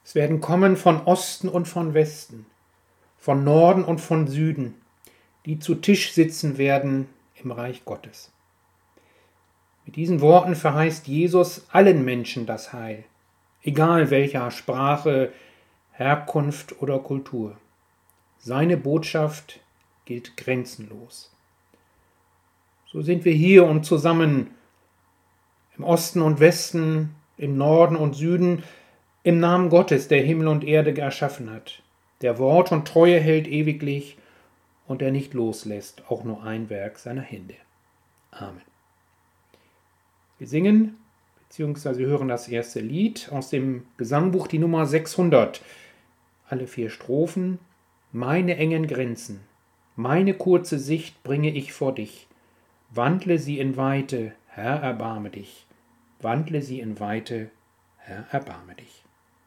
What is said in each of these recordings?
Es werden kommen von Osten und von Westen, von Norden und von Süden, die zu Tisch sitzen werden im Reich Gottes. Mit diesen Worten verheißt Jesus allen Menschen das Heil, egal welcher Sprache, Herkunft oder Kultur. Seine Botschaft gilt grenzenlos. So sind wir hier und zusammen im Osten und Westen, im Norden und Süden, im Namen Gottes, der Himmel und Erde erschaffen hat, der Wort und Treue hält ewiglich und der nicht loslässt, auch nur ein Werk seiner Hände. Amen. Wir singen bzw. hören das erste Lied aus dem Gesangbuch, die Nummer 600. Alle 4 Strophen. Meine engen Grenzen, meine kurze Sicht bringe ich vor dich. Wandle sie in Weite, Herr, erbarme dich. Wandle sie in Weite, Herr, erbarme dich.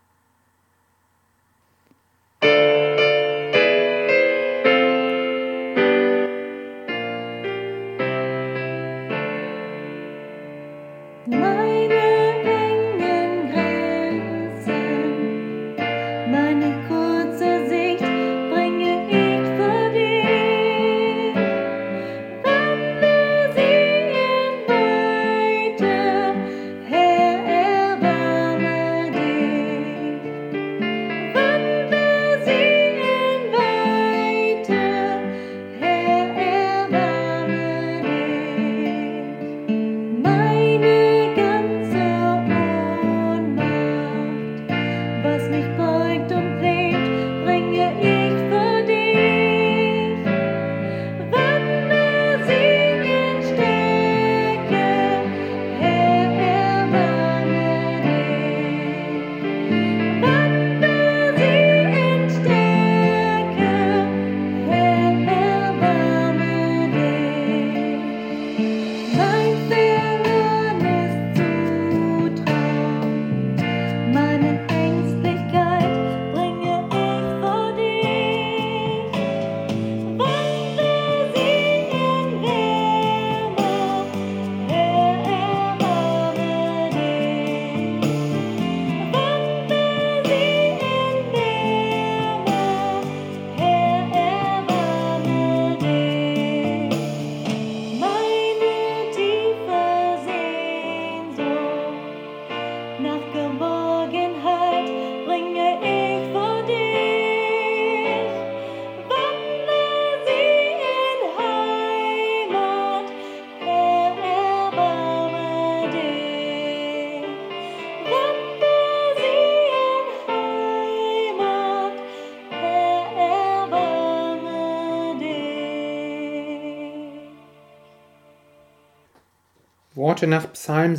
Worte nach Psalm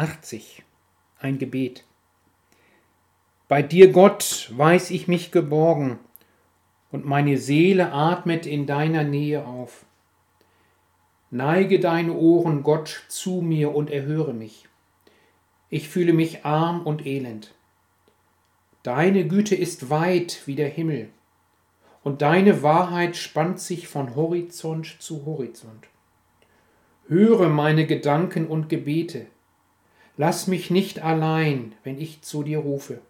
86, ein Gebet. Bei dir, Gott, weiß ich mich geborgen, und meine Seele atmet in deiner Nähe auf. Neige deine Ohren, Gott, zu mir und erhöre mich. Ich fühle mich arm und elend. Deine Güte ist weit wie der Himmel, und deine Wahrheit spannt sich von Horizont zu Horizont. Höre meine Gedanken und Gebete. Lass mich nicht allein, wenn ich zu dir rufe.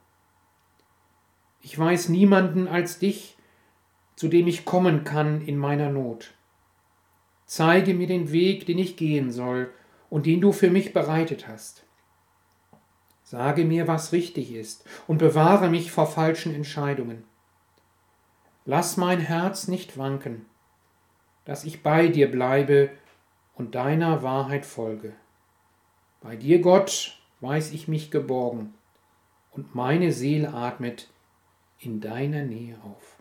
Ich weiß niemanden als dich, zu dem ich kommen kann in meiner Not. Zeige mir den Weg, den ich gehen soll und den du für mich bereitet hast. Sage mir, was richtig ist, und bewahre mich vor falschen Entscheidungen. Lass mein Herz nicht wanken, dass ich bei dir bleibe und deiner Wahrheit folge. Bei dir, Gott, weiß ich mich geborgen, und meine Seele atmet in deiner Nähe auf.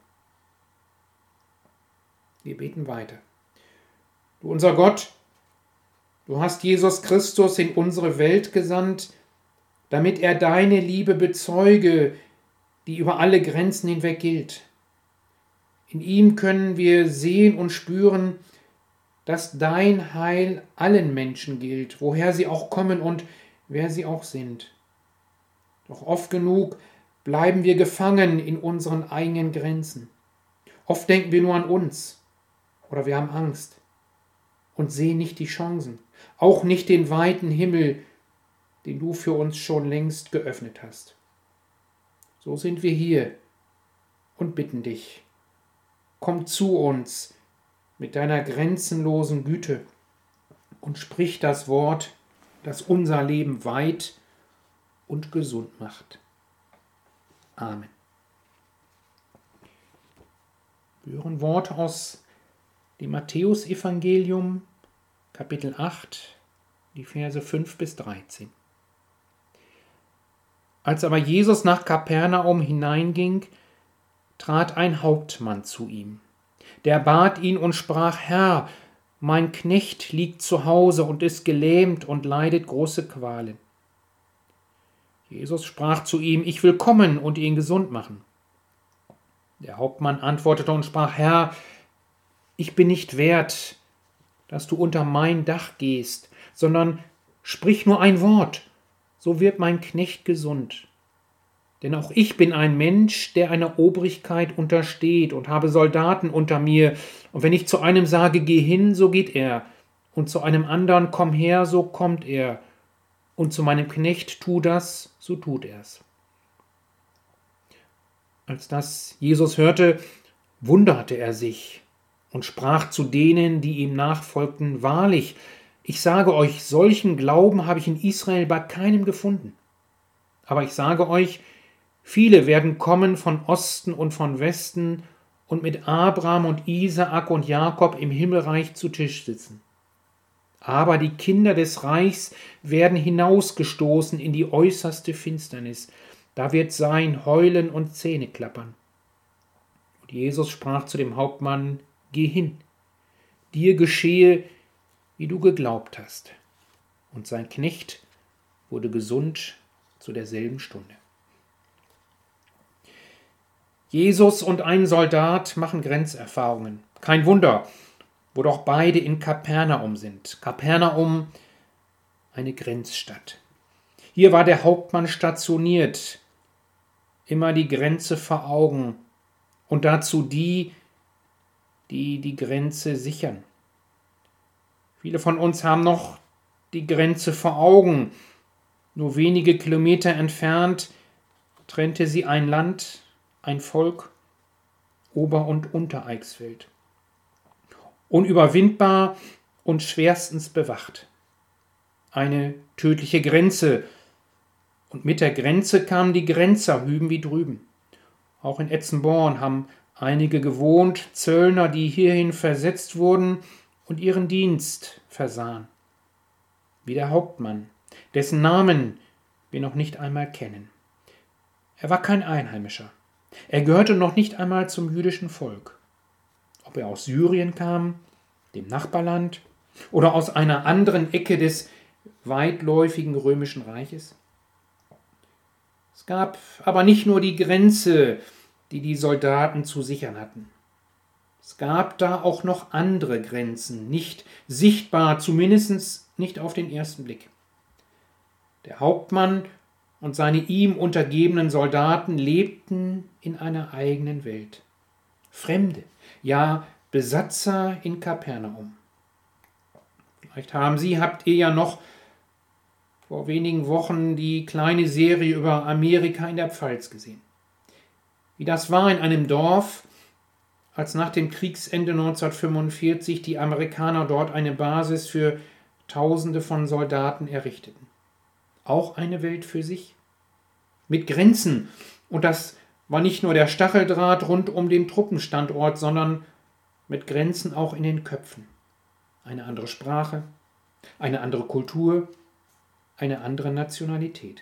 Wir beten weiter. Du unser Gott, du hast Jesus Christus in unsere Welt gesandt, damit er deine Liebe bezeuge, die über alle Grenzen hinweg gilt. In ihm können wir sehen und spüren, dass dein Heil allen Menschen gilt, woher sie auch kommen und wer sie auch sind. Doch oft genug bleiben wir gefangen in unseren eigenen Grenzen. Oft denken wir nur an uns oder wir haben Angst und sehen nicht die Chancen, auch nicht den weiten Himmel, den du für uns schon längst geöffnet hast. so sind wir hier und bitten dich, komm zu uns mit deiner grenzenlosen Güte und sprich das Wort, das unser Leben weit und gesund macht. Amen. Wir hören Worte aus dem Matthäusevangelium, Kapitel 8, die Verse 5 bis 13. Als aber Jesus nach Kapernaum hineinging, trat ein Hauptmann zu ihm. Der bat ihn und sprach: Herr, mein Knecht liegt zu Hause und ist gelähmt und leidet große Qualen. Jesus sprach zu ihm: Ich will kommen und ihn gesund machen. Der Hauptmann antwortete und sprach: Herr, ich bin nicht wert, dass du unter mein Dach gehst, sondern sprich nur ein Wort, so wird mein Knecht gesund. Denn auch ich bin ein Mensch, der einer Obrigkeit untersteht und habe Soldaten unter mir. Und wenn ich zu einem sage, geh hin, so geht er. Und zu einem anderen, komm her, so kommt er. Und zu meinem Knecht, tu das, so tut er's. Als das Jesus hörte, wunderte er sich und sprach zu denen, die ihm nachfolgten: Wahrlich, ich sage euch, solchen Glauben habe ich in Israel bei keinem gefunden. Aber ich sage euch, viele werden kommen von Osten und von Westen und mit Abraham und Isaak und Jakob im Himmelreich zu Tisch sitzen. Aber die Kinder des Reichs werden hinausgestoßen in die äußerste Finsternis. Da wird sein Heulen und Zähneklappern. Und Jesus sprach zu dem Hauptmann: Geh hin, dir geschehe, wie du geglaubt hast. Und sein Knecht wurde gesund zu derselben Stunde. Jesus und ein Soldat machen Grenzerfahrungen. Kein Wunder, wo doch beide in Kapernaum sind. Kapernaum, eine Grenzstadt. Hier war der Hauptmann stationiert, immer die Grenze vor Augen und dazu die Grenze sichern. Viele von uns haben noch die Grenze vor Augen. Nur wenige Kilometer entfernt trennte sie ein Land, ein Volk, Ober- und Untereichsfeld. Unüberwindbar und schwerstens bewacht. Eine tödliche Grenze. Und mit der Grenze kamen die Grenzer hüben wie drüben. Auch in Etzenborn haben einige gewohnt, Zöllner, die hierhin versetzt wurden und ihren Dienst versahen. Wie der Hauptmann, dessen Namen wir noch nicht einmal kennen. Er war kein Einheimischer. Er gehörte noch nicht einmal zum jüdischen Volk. Ob er aus Syrien kam, dem Nachbarland, oder aus einer anderen Ecke des weitläufigen römischen Reiches. Es gab aber nicht nur die Grenze, die die Soldaten zu sichern hatten. Es gab da auch noch andere Grenzen, nicht sichtbar, zumindest nicht auf den ersten Blick. Der Hauptmann und seine ihm untergebenen Soldaten lebten in einer eigenen Welt. Fremde, ja Besatzer in Kapernaum. Vielleicht habt ihr ja noch vor wenigen Wochen die kleine Serie über Amerika in der Pfalz gesehen. Wie das war in einem Dorf, als nach dem Kriegsende 1945 die Amerikaner dort eine Basis für Tausende von Soldaten errichteten. Auch eine Welt für sich. Mit Grenzen. Und das war nicht nur der Stacheldraht rund um den Truppenstandort, sondern mit Grenzen auch in den Köpfen. Eine andere Sprache, eine andere Kultur, eine andere Nationalität.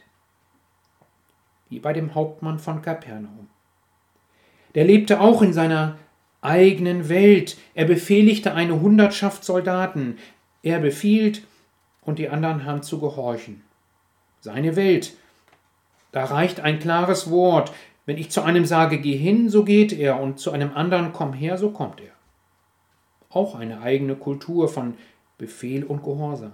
Wie bei dem Hauptmann von Kapernaum. Der lebte auch in seiner eigenen Welt. Er befehligte eine Hundertschaft Soldaten. Er befiehlt und die anderen haben zu gehorchen. Seine Welt. Da reicht ein klares Wort. Wenn ich zu einem sage, geh hin, so geht er, und zu einem anderen, komm her, so kommt er. Auch eine eigene Kultur von Befehl und Gehorsam.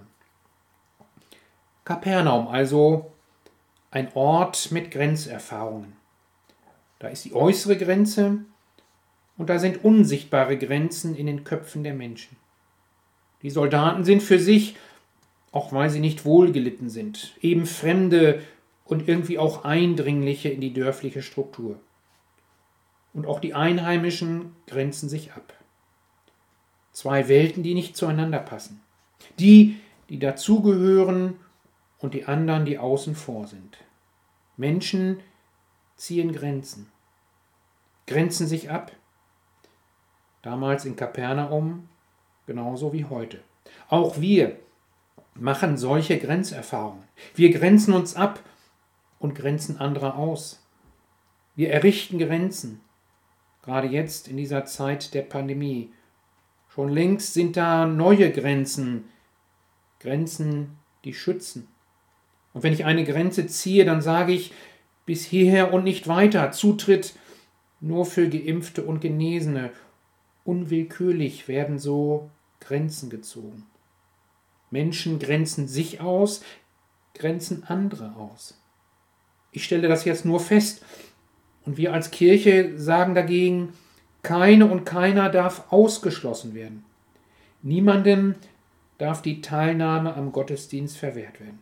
Kapernaum, also ein Ort mit Grenzerfahrungen. Da ist die äußere Grenze und da sind unsichtbare Grenzen in den Köpfen der Menschen. Die Soldaten sind für sich, auch weil sie nicht wohlgelitten sind, eben Fremde und irgendwie auch Eindringliche in die dörfliche Struktur. Und auch die Einheimischen grenzen sich ab. Zwei Welten, die nicht zueinander passen. Die dazugehören und die anderen, die außen vor sind. Menschen ziehen Grenzen. Grenzen sich ab. Damals in Kapernaum genauso wie heute. Auch wir machen solche Grenzerfahrungen. Wir grenzen uns ab und grenzen andere aus. Wir errichten Grenzen. Gerade jetzt in dieser Zeit der Pandemie. Schon längst sind da neue Grenzen. Grenzen, die schützen. Und wenn ich eine Grenze ziehe, dann sage ich, bis hierher und nicht weiter. Zutritt nur für Geimpfte und Genesene. Unwillkürlich werden so Grenzen gezogen. Menschen grenzen sich aus, grenzen andere aus. Ich stelle das jetzt nur fest. Und wir als Kirche sagen dagegen, keine und keiner darf ausgeschlossen werden. Niemandem darf die Teilnahme am Gottesdienst verwehrt werden.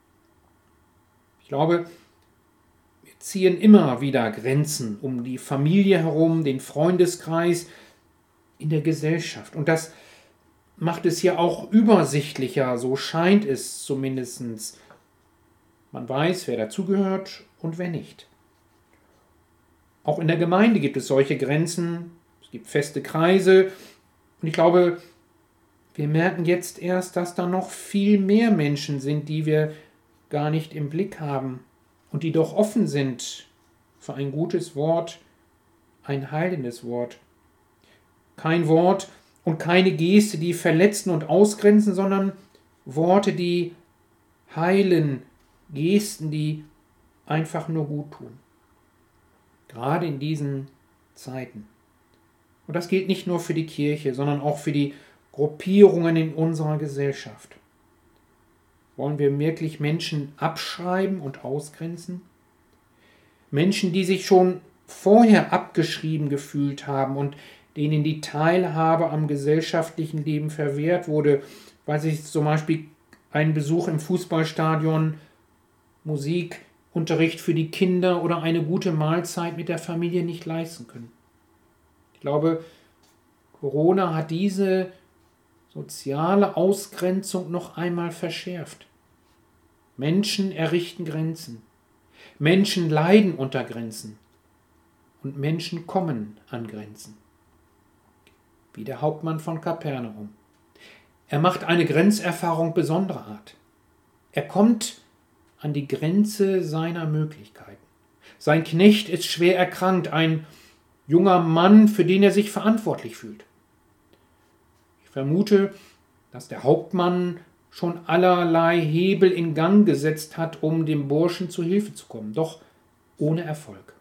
Ich glaube, wir ziehen immer wieder Grenzen um die Familie herum, den Freundeskreis, in der Gesellschaft. Und das macht es ja auch übersichtlicher, so scheint es zumindest. Man weiß, wer dazugehört und wer nicht. Auch in der Gemeinde gibt es solche Grenzen, es gibt feste Kreise und ich glaube, wir merken jetzt erst, dass da noch viel mehr Menschen sind, die wir gar nicht im Blick haben und die doch offen sind für ein gutes Wort, ein heilendes Wort. Kein Wort und keine Geste, die verletzen und ausgrenzen, sondern Worte, die heilen, Gesten, die einfach nur gut tun. Gerade in diesen Zeiten. Und das gilt nicht nur für die Kirche, sondern auch für die Gruppierungen in unserer Gesellschaft. Wollen wir wirklich Menschen abschreiben und ausgrenzen? Menschen, die sich schon vorher abgeschrieben gefühlt haben und denen die Teilhabe am gesellschaftlichen Leben verwehrt wurde, weil sich zum Beispiel ein Besuch im Fußballstadion, Musikunterricht für die Kinder oder eine gute Mahlzeit mit der Familie nicht leisten können. Ich glaube, Corona hat diese soziale Ausgrenzung noch einmal verschärft. Menschen errichten Grenzen. Menschen leiden unter Grenzen. Und Menschen kommen an Grenzen. Wie der Hauptmann von Kapernaum. Er macht eine Grenzerfahrung besonderer Art. Er kommt an die Grenze seiner Möglichkeiten. Sein Knecht ist schwer erkrankt, ein junger Mann, für den er sich verantwortlich fühlt. Ich vermute, dass der Hauptmann schon allerlei Hebel in Gang gesetzt hat, um dem Burschen zu Hilfe zu kommen, doch ohne Erfolg.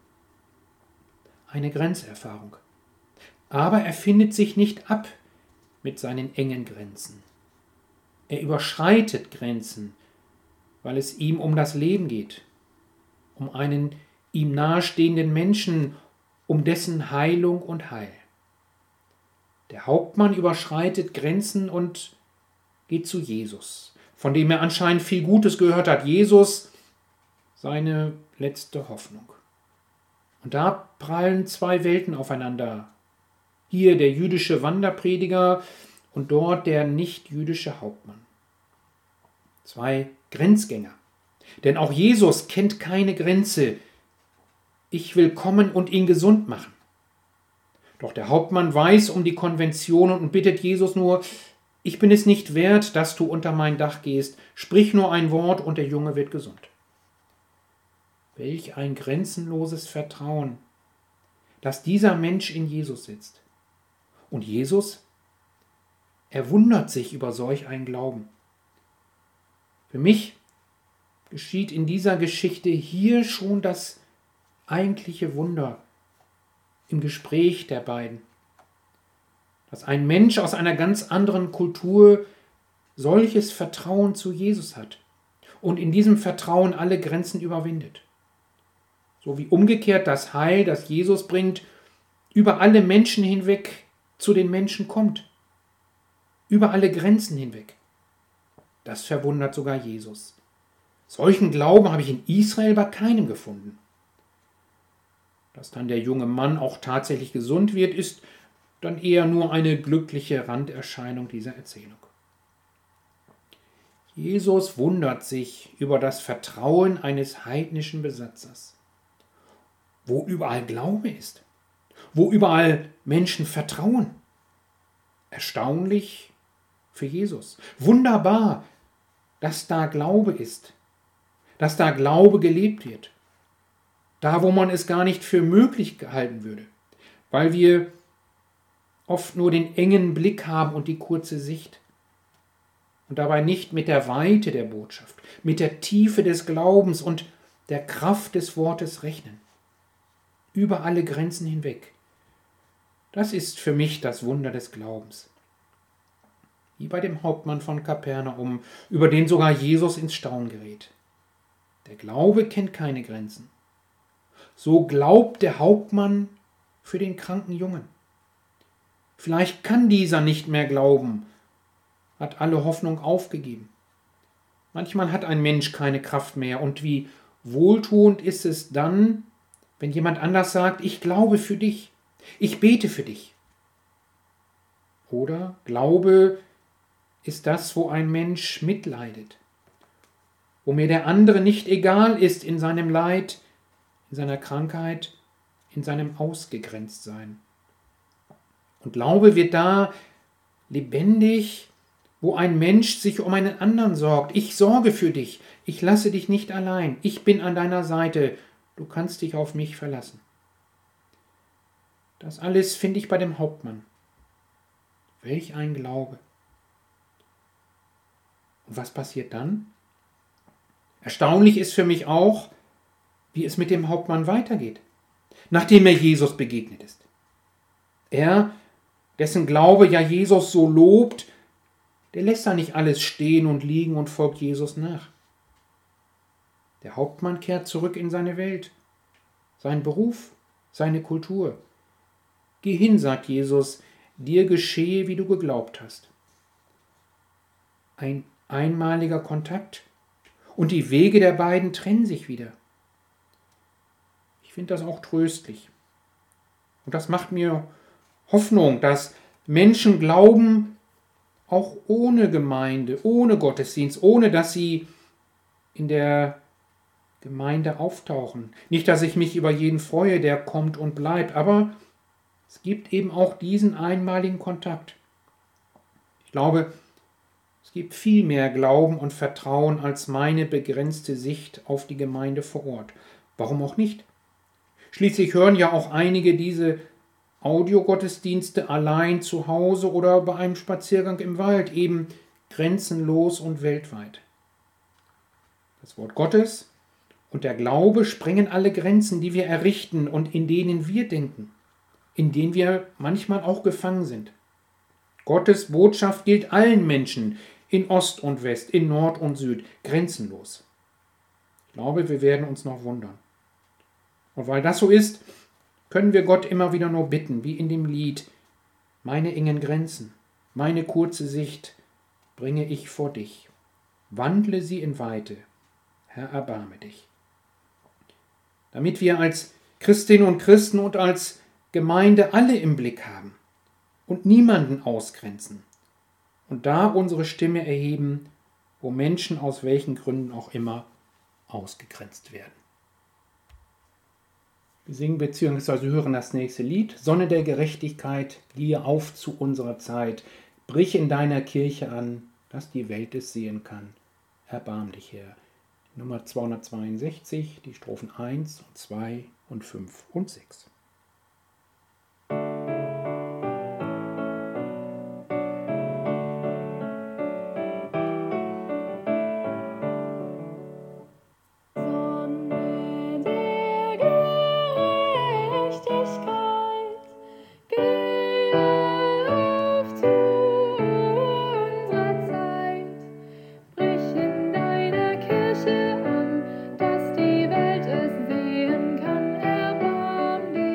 Eine Grenzerfahrung. Aber er findet sich nicht ab mit seinen engen Grenzen. Er überschreitet Grenzen, weil es ihm um das Leben geht, um einen ihm nahestehenden Menschen, um dessen Heilung und Heil. Der Hauptmann überschreitet Grenzen und geht zu Jesus, von dem er anscheinend viel Gutes gehört hat. Jesus, seine letzte Hoffnung. Und da prallen zwei Welten aufeinander. Hier der jüdische Wanderprediger und dort der nicht-jüdische Hauptmann. Zwei Grenzgänger. Denn auch Jesus kennt keine Grenze. Ich will kommen und ihn gesund machen. Doch der Hauptmann weiß um die Konventionen und bittet Jesus nur, ich bin es nicht wert, dass du unter mein Dach gehst. Sprich nur ein Wort und der Junge wird gesund. Welch ein grenzenloses Vertrauen, dass dieser Mensch in Jesus sitzt. Und Jesus, er wundert sich über solch einen Glauben. Für mich geschieht in dieser Geschichte hier schon das eigentliche Wunder im Gespräch der beiden. Dass ein Mensch aus einer ganz anderen Kultur solches Vertrauen zu Jesus hat und in diesem Vertrauen alle Grenzen überwindet. So wie umgekehrt das Heil, das Jesus bringt, über alle Menschen hinweg zu den Menschen kommt. Über alle Grenzen hinweg. Das verwundert sogar Jesus. Solchen Glauben habe ich in Israel bei keinem gefunden. Dass dann der junge Mann auch tatsächlich gesund wird, ist dann eher nur eine glückliche Randerscheinung dieser Erzählung. Jesus wundert sich über das Vertrauen eines heidnischen Besatzers, wo überall Glaube ist, wo überall Menschen vertrauen. Erstaunlich für Jesus. Wunderbar, dass da Glaube ist, dass da Glaube gelebt wird. Da, wo man es gar nicht für möglich gehalten würde, weil wir oft nur den engen Blick haben und die kurze Sicht und dabei nicht mit der Weite der Botschaft, mit der Tiefe des Glaubens und der Kraft des Wortes rechnen. Über alle Grenzen hinweg. Das ist für mich das Wunder des Glaubens. Wie bei dem Hauptmann von Kapernaum, über den sogar Jesus ins Staunen gerät. Der Glaube kennt keine Grenzen. So glaubt der Hauptmann für den kranken Jungen. Vielleicht kann dieser nicht mehr glauben, hat alle Hoffnung aufgegeben. Manchmal hat ein Mensch keine Kraft mehr und wie wohltuend ist es dann, wenn jemand anders sagt, ich glaube für dich, ich bete für dich. Oder Glaube ist das, wo ein Mensch mitleidet, wo mir der andere nicht egal ist in seinem Leid, in seiner Krankheit, in seinem Ausgegrenztsein. Und Glaube wird da lebendig, wo ein Mensch sich um einen anderen sorgt. Ich sorge für dich, ich lasse dich nicht allein, ich bin an deiner Seite, du kannst dich auf mich verlassen. Das alles finde ich bei dem Hauptmann. Welch ein Glaube. Und was passiert dann? Erstaunlich ist für mich auch, wie es mit dem Hauptmann weitergeht, nachdem er Jesus begegnet ist. Er, dessen Glaube ja Jesus so lobt, der lässt da nicht alles stehen und liegen und folgt Jesus nach. Der Hauptmann kehrt zurück in seine Welt, seinen Beruf, seine Kultur. Geh hin, sagt Jesus, dir geschehe, wie du geglaubt hast. Ein einmaliger Kontakt und die Wege der beiden trennen sich wieder. Ich finde das auch tröstlich. Und das macht mir Hoffnung, dass Menschen glauben, auch ohne Gemeinde, ohne Gottesdienst, ohne dass sie in der Gemeinde auftauchen. Nicht, dass ich mich über jeden freue, der kommt und bleibt, aber es gibt eben auch diesen einmaligen Kontakt. Ich glaube, es gibt viel mehr Glauben und Vertrauen als meine begrenzte Sicht auf die Gemeinde vor Ort. Warum auch nicht? Schließlich hören ja auch einige diese Audiogottesdienste allein zu Hause oder bei einem Spaziergang im Wald, eben grenzenlos und weltweit. Das Wort Gottes und der Glaube sprengen alle Grenzen, die wir errichten und in denen wir denken, in denen wir manchmal auch gefangen sind. Gottes Botschaft gilt allen Menschen, in Ost und West, in Nord und Süd, grenzenlos. Ich glaube, wir werden uns noch wundern. Und weil das so ist, können wir Gott immer wieder nur bitten, wie in dem Lied, meine engen Grenzen, meine kurze Sicht bringe ich vor dich. Wandle sie in Weite, Herr, erbarme dich. Damit wir als Christinnen und Christen und als Gemeinde alle im Blick haben und niemanden ausgrenzen und da unsere Stimme erheben, wo Menschen aus welchen Gründen auch immer ausgegrenzt werden. Wir singen bzw. hören das nächste Lied. Sonne der Gerechtigkeit, gehe auf zu unserer Zeit. Brich in deiner Kirche an, dass die Welt es sehen kann. Erbarm dich, Herr. Nummer 262, die Strophen 1 und 2 und 5 und 6. Kirche an, dass die Welt es sehen kann, erbarm dich.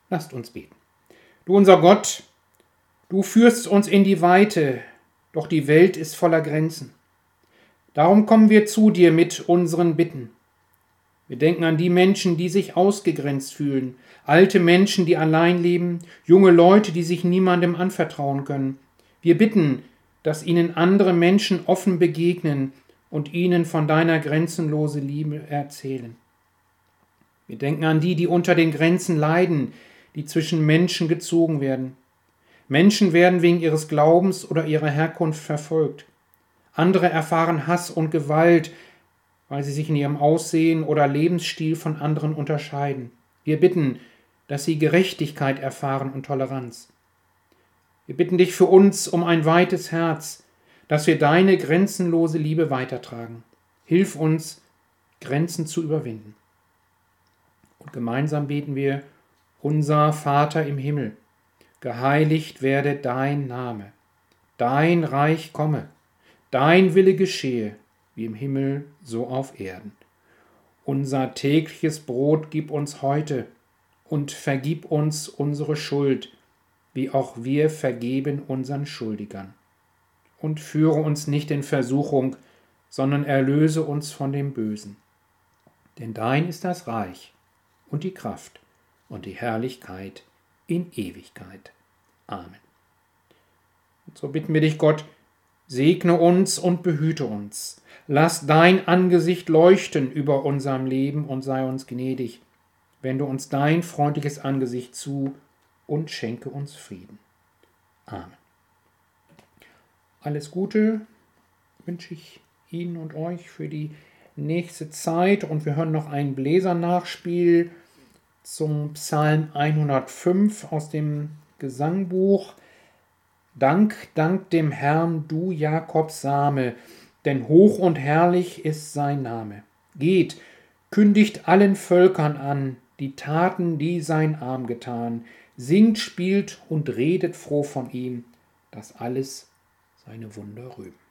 Lasst uns beten. Du unser Gott, du führst uns in die Weite, doch die Welt ist voller Grenzen. Darum kommen wir zu dir mit unseren Bitten. Wir denken an die Menschen, die sich ausgegrenzt fühlen, alte Menschen, die allein leben, junge Leute, die sich niemandem anvertrauen können. Wir bitten, dass ihnen andere Menschen offen begegnen und ihnen von deiner grenzenlosen Liebe erzählen. Wir denken an die, die unter den Grenzen leiden, die zwischen Menschen gezogen werden. Menschen werden wegen ihres Glaubens oder ihrer Herkunft verfolgt. Andere erfahren Hass und Gewalt, weil sie sich in ihrem Aussehen oder Lebensstil von anderen unterscheiden. Wir bitten, dass sie Gerechtigkeit erfahren und Toleranz. Wir bitten dich für uns um ein weites Herz, dass wir deine grenzenlose Liebe weitertragen. Hilf uns, Grenzen zu überwinden. Und gemeinsam beten wir: Unser Vater im Himmel, geheiligt werde dein Name, dein Reich komme, dein Wille geschehe, wie im Himmel, so auf Erden. Unser tägliches Brot gib uns heute und vergib uns unsere Schuld, wie auch wir vergeben unseren Schuldigern. Und führe uns nicht in Versuchung, sondern erlöse uns von dem Bösen. Denn dein ist das Reich und die Kraft und die Herrlichkeit in Ewigkeit. Amen. Und so bitten wir dich, Gott, segne uns und behüte uns. Lass dein Angesicht leuchten über unserem Leben und sei uns gnädig. Wende uns dein freundliches Angesicht zu und schenke uns Frieden. Amen. Alles Gute wünsche ich Ihnen und euch für die nächste Zeit und wir hören noch ein Bläsernachspiel zum Psalm 105 aus dem Gesangbuch. Dank dem Herrn, du Jakobs Same, denn hoch und herrlich ist sein Name. Geht, kündigt allen Völkern an, die Taten, die sein Arm getan. Singt, spielt und redet froh von ihm, dass alles seine Wunder rühmen.